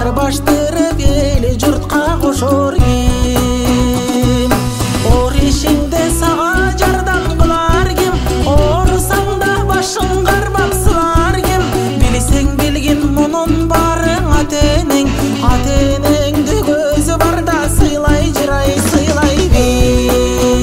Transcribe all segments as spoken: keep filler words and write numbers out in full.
бар баштырып эли жұртқа қошор ким. Ор ишиңде сага жардам кылар ким, орусаңда башың кармап сылар ким. Билсең билгин мунун барын ата-энең, ата-энеңди көзү барда сыйлай жырай, сыйлай бир.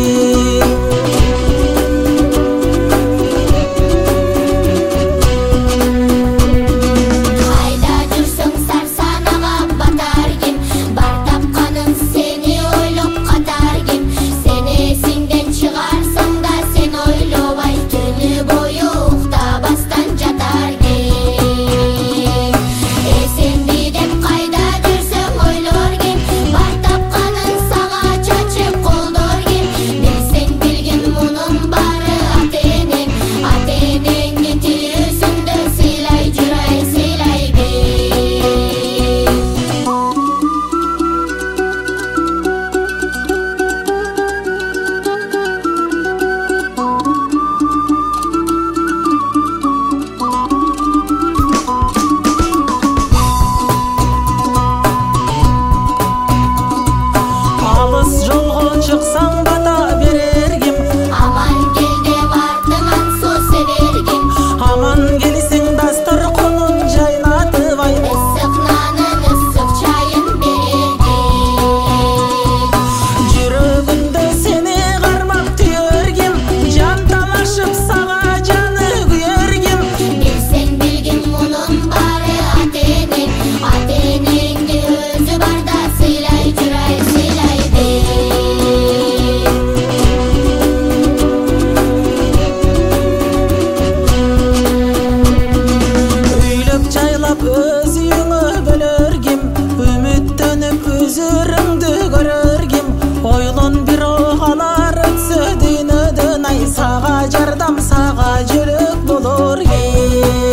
Çıksan bana verergim, aman gel de ardından söz vergim. Aman gelisin dastur konun jaynatıp ay, Issiq nanın ıssiq çayın berergim. Жүрөгүндө seni кармап түйөргим, жан талашып сага жаны күйөргим. Bilsen bilgin munun bari ata-энең, ата-энеңди өзү барда сыйлай жүрай, сыйлай бер. Өз үйіңі бөлөргим, үміттеніп өзіріңді көрөргим. Ойлон бір оғалар өтсө дүйнөдөн ай, сага жардам, сага жөлөк болор ким.